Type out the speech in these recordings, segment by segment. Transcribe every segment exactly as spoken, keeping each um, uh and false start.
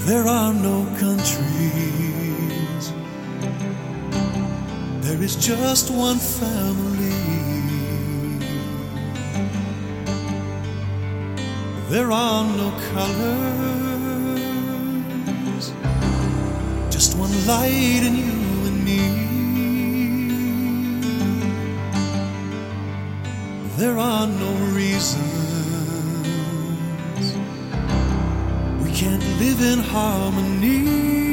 There are no countries. There is just one family. There are no colors. Just one light in you and me. There are no reasons we can't live in harmony.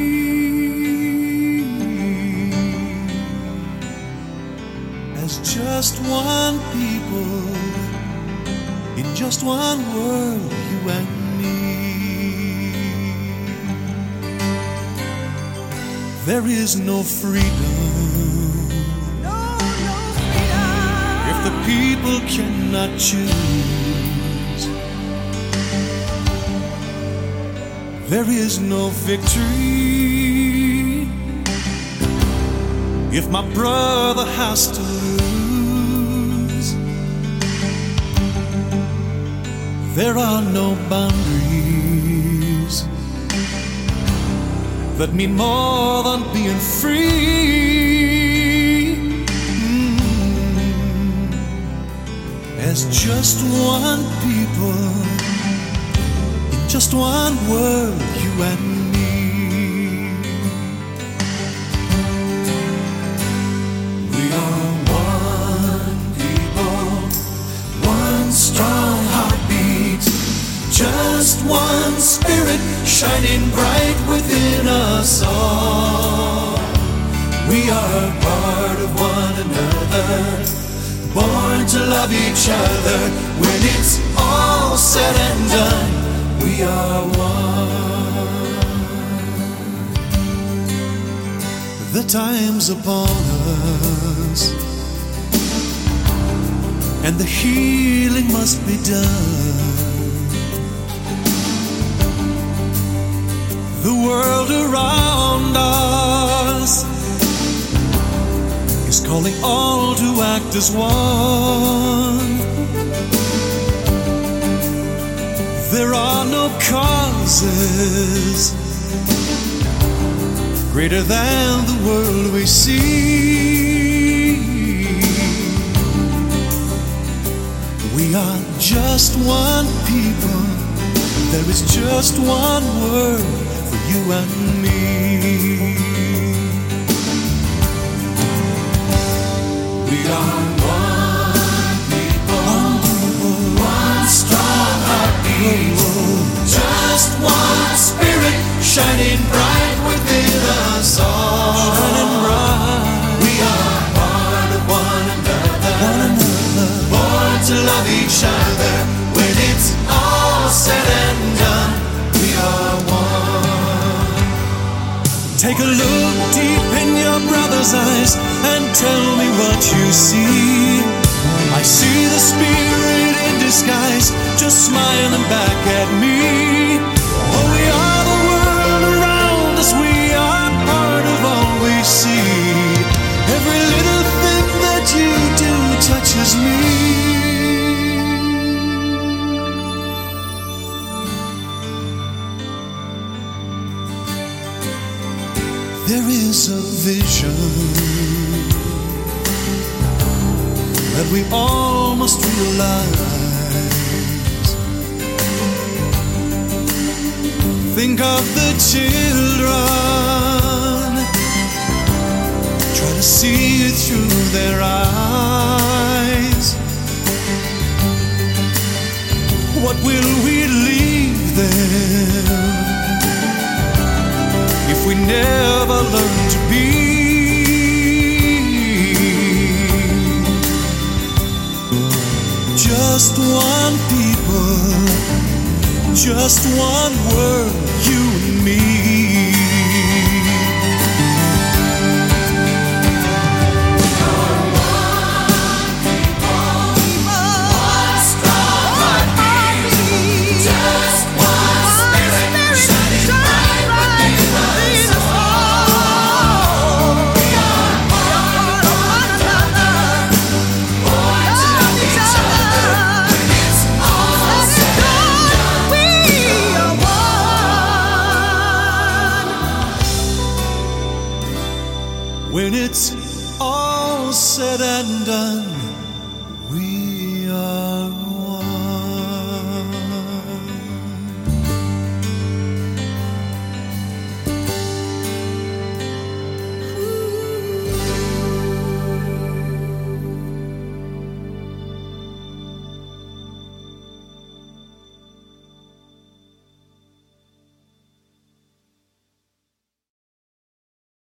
As just one people in just one world, you and me. There is no freedom. No, no freedom. If the people cannot choose, there is no victory. If my brother has to lose, there are no boundaries that mean more than being free. Mm. As just one people in just one world, you and me. We are one people, one strong heartbeat, just one spirit shining bright within us all. We are part of one another, born to love each other. When it's all said and done, we are one. The time's upon us, and the healing must be done. The world around us is calling all to act as one. There are no causes greater than the world we see. We are just one people. There is just one word for you and me. We are one people, one, people, one strong heartbeat, just one spirit shining bright within us all. Shining bright. We are part of one another, one another, born to love each other. When it's all said and done, we are one. Take a look deep in your brother's eyes and tell me what you see. I see the spirit in disguise, just smiling back at me. Oh, we are the world around us, we are part of all we see. Every little thing that you do touches me. There is a vision that we all must realize. Think of the children, try to see it through their eyes. What will we leave them if we never learn to be? Just one people, just one world, you and me. We are one. it's all said and done, we are